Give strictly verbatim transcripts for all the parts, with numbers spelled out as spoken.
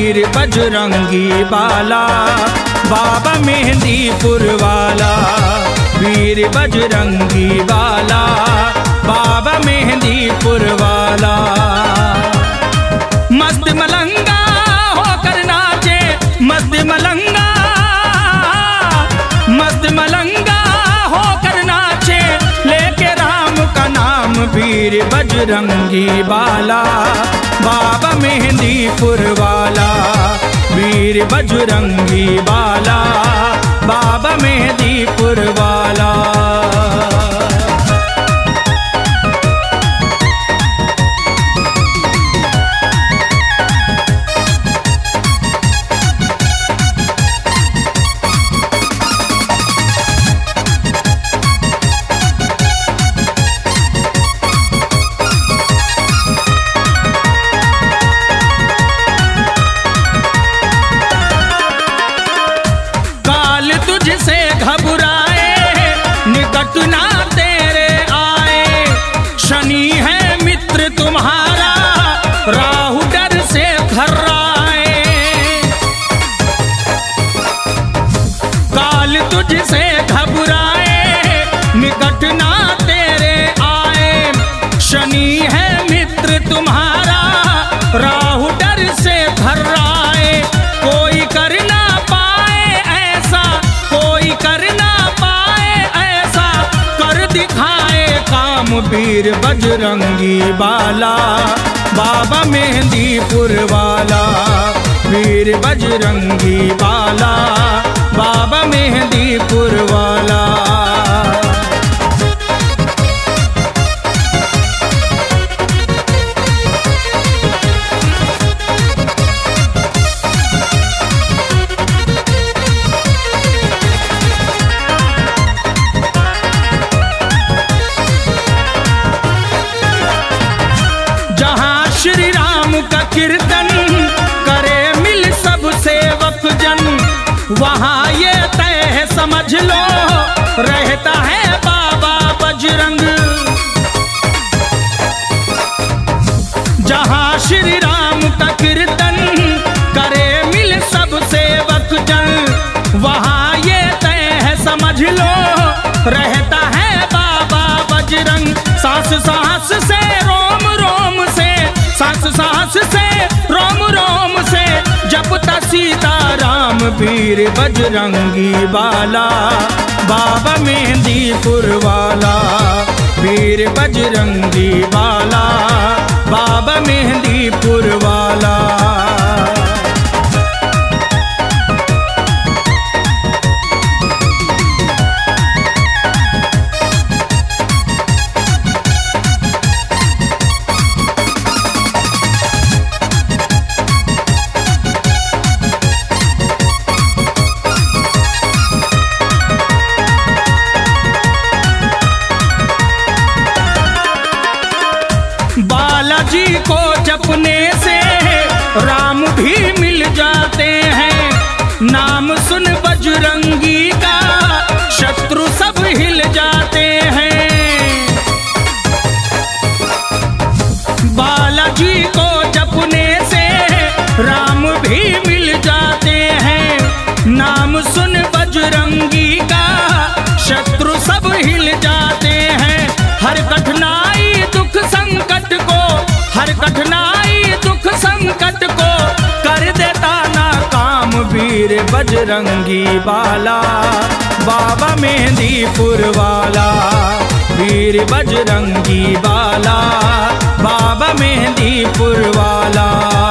वीर बजरंगी बाला, बाबा मेहंदीपुर वाला। वीर बजरंगी बाला, बाबा मेहंदीपुर वाला। मस्त मलंगा होकर नाचे, मस्त मलंगा, मस्त मलंगा होकर नाचे, लेके राम का नाम वीर बजरंगी बाला, बाबा मेहंदीपुर वाला। वीर बजरंगी बाला, बाबा मेहंदीपुर वाला। तुझसे घबराए निकट ना तेरे आए, शनि है मित्र तुम्हारा राहु डर से थर्राए। काल तुझसे घबराए निकट ना तेरे आए, शनि है मित्र तुम्हारा राहु डर से थर्राए। कोई कर ना पाए ऐसा, कोई कर ना पाए ऐसा, कर दिखाए काम वीर बजरंगी बाला, बाबा मेहंदीपुर वाला। वीर बजरंगी बाला, बाबा मेहंदीपुर वाला। श्री राम का कीर्तन करे मिल सब सेवक जन, वहाँ ये तय है समझ लो रहता है बाबा बजरंग। जहाँ श्री राम का कीर्तन करे मिल सब सेवक जन, वहाँ ये तय है समझ लो रहता है बाबा बजरंग। सांस सांस से रोम रोम से, सांस सांस से रोम रोम से, जपता सीता राम वीर बजरंगी बाला, बाबा मेहंदीपुर वाला। वीर बजरंगी बाला, बाबा मेहंदीपुर वाला। बालाजी को जपने से राम भी मिल जाते हैं, नाम सुन बजरंगी का शत्रु सब हिल जाते हैं। बालाजी को जपने से राम भी मिल जाते हैं, नाम सुन बजरंगी का शत्रु सब हिल जाते हैं। हर कठिनाई दुख संकट को, हर कठिनाई दुख संकट को कर देता ना काम वीर बजरंगी बाला, बाबा मेहंदीपुर वाला। वीर बजरंगी बाला, बाबा मेहंदीपुर वाला।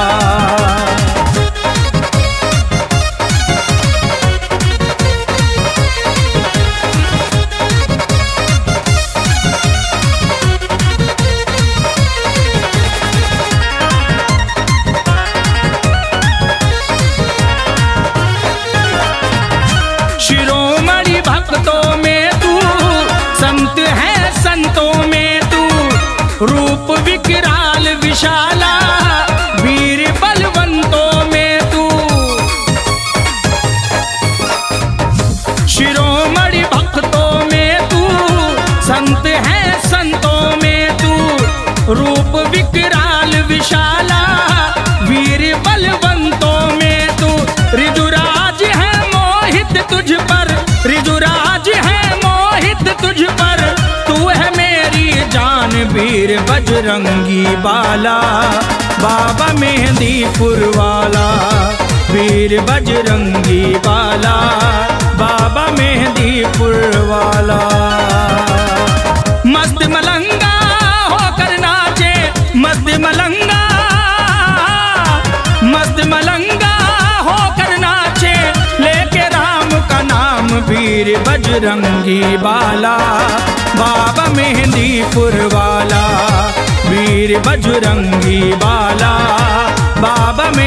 शिरोमणि भक्तों में तू, संत है संतों में तू, रूप विकराल विशाला वीर बलवंतों में तू। शिरोमणि भक्तों में तू, संत है संतों में तू, रूप विकराल विशाला वीर बलवंतों वीर बजरंगी बाला, बाबा मेहंदीपुर वाला, वीर बजरंगी बाला, बाबा मेहंदीपुर वाला। मस्त मलंगा होकर नाचे, मस्त मलंगा, मस्त मलंगा होकर नाचे, लेके राम का नाम वीर बजरंगी बाला, बाबा मेहंदीपुर वाला, वीर बजरंगी बाला, बाबा